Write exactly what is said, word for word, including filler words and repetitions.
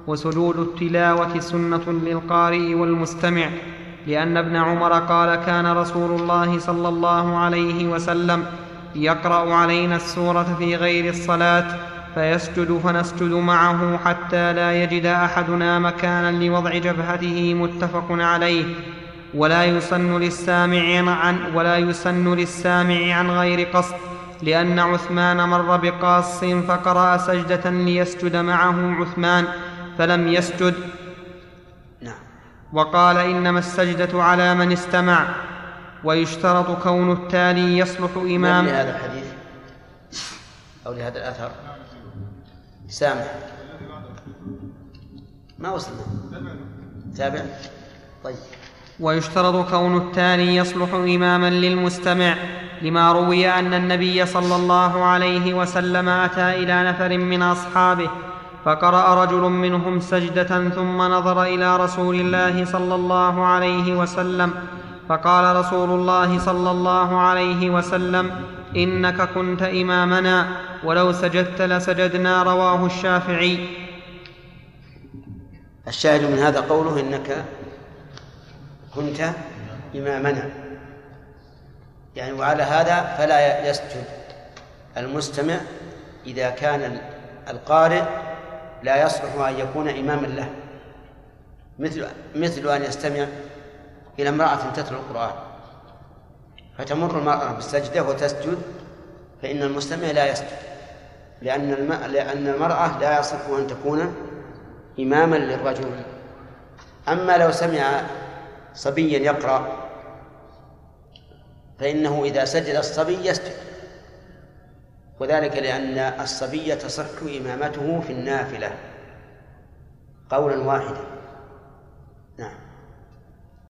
وسجود التلاوة سنة للقارئ والمستمع، لأن ابن عمر قال كان رسول الله صلى الله عليه وسلم يقرأ علينا السورة في غير الصلاة فيسجد فنسجد معه حتى لا يجد أحدنا مكانا لوضع جبهته، متفق عليه. ولا يسن للسامع عن, ولا يسن للسامع عن غير قصد، لأن عثمان مر بقاص فقرأ سجدة ليسجد معه عثمان فلم يسجد، وقال إنما السجدة على من استمع. ويشترط كون التالي يصلح إمام. لهذا الحديث أو لهذا الأثر سامح ما وصلنا تابع. طيب. ويشترط كون التالي يصلح إماما للمستمع، لما روي أن النبي صلى الله عليه وسلم أتى إلى نفر من أصحابه فقرأ رجل منهم سجدة ثم نظر إلى رسول الله صلى الله عليه وسلم فقال رسول الله صلى الله عليه وسلم إنك كنت إمامنا ولو سجدت لسجدنا. رواه الشافعي. الشاهد من هذا قوله إنك كنت إمامنا، يعني وعلى هذا فلا يسجد المستمع إذا كان القارئ لا يصلح أن يكون إماما له، مثل, مثل أن يستمع إلى امرأة تتلو القرآن فتمر المرأة بالسجدة وتسجد، فإن المستمع لا يسجد، لأن, الم... لأن المرأة لا يصح أن تكون إماما للرجل. أما لو سمع صبيا يقرأ فإنه إذا سجد الصبي يسجد، وذلك لأن الصبي تصح إمامته في النافلة قولا واحدا،